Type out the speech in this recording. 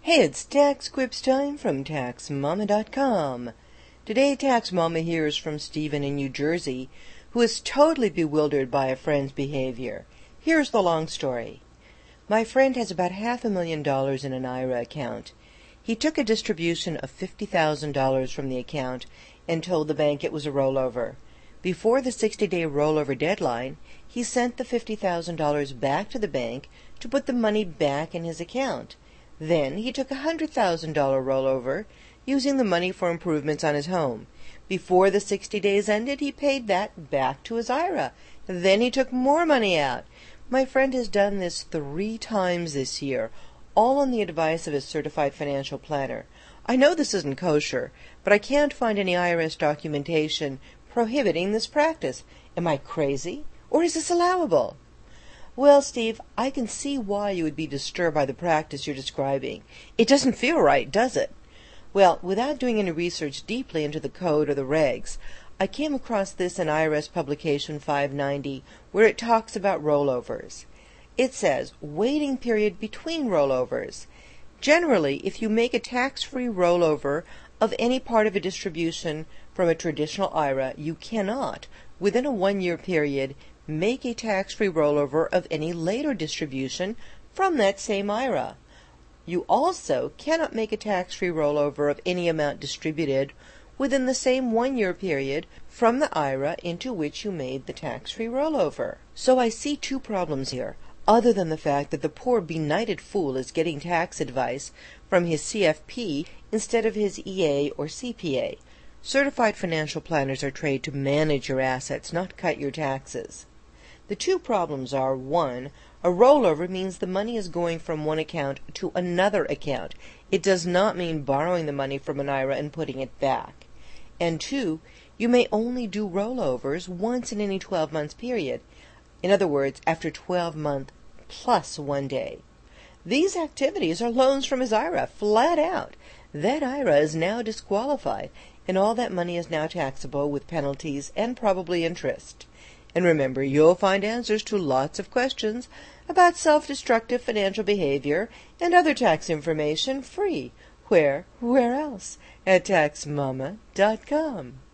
Hey, it's Tax Quips time from TaxMama.com. Today, Tax Mama hears from Stephen in New Jersey, who is totally bewildered by a friend's behavior. Here's the long story. My friend has about $500,000 in an IRA account. He took a distribution of $50,000 from the account and told the bank it was a rollover. Before the 60-day rollover deadline, he sent the $50,000 back to the bank to put the money back in his account. Then he took a $100,000 rollover, using the money for improvements on his home. Before the 60 days ended, he paid that back to his IRA. Then he took more money out. My friend has done this 3 times this year, all on the advice of his certified financial planner. I know this isn't kosher, but I can't find any IRS documentation prohibiting this practice. Am I crazy, or is this allowable? Well, Steve, I can see why you would be disturbed by the practice you're describing. It doesn't feel right, does it? Well, without doing any research deeply into the code or the regs, I came across this in IRS Publication 590, where it talks about rollovers. It says, waiting period between rollovers. Generally, if you make a tax-free rollover of any part of a distribution from a traditional IRA, you cannot, within a 1-year period, make a tax-free rollover of any later distribution from that same IRA. You also cannot make a tax-free rollover of any amount distributed within the same 1-year period from the IRA into which you made the tax-free rollover. So I see 2 problems here, other than the fact that the poor benighted fool is getting tax advice from his CFP instead of his EA or CPA. Certified financial planners are trained to manage your assets, not cut your taxes. The 2 problems are, 1, a rollover means the money is going from one account to another account. It does not mean borrowing the money from an IRA and putting it back. And 2, you may only do rollovers once in any 12-month period. In other words, after 12 months plus 1 day. These activities are loans from his IRA, flat out. That IRA is now disqualified, and all that money is now taxable with penalties and probably interest. And remember, you'll find answers to lots of questions about self-destructive financial behavior and other tax information free. Where else? At TaxMama.com.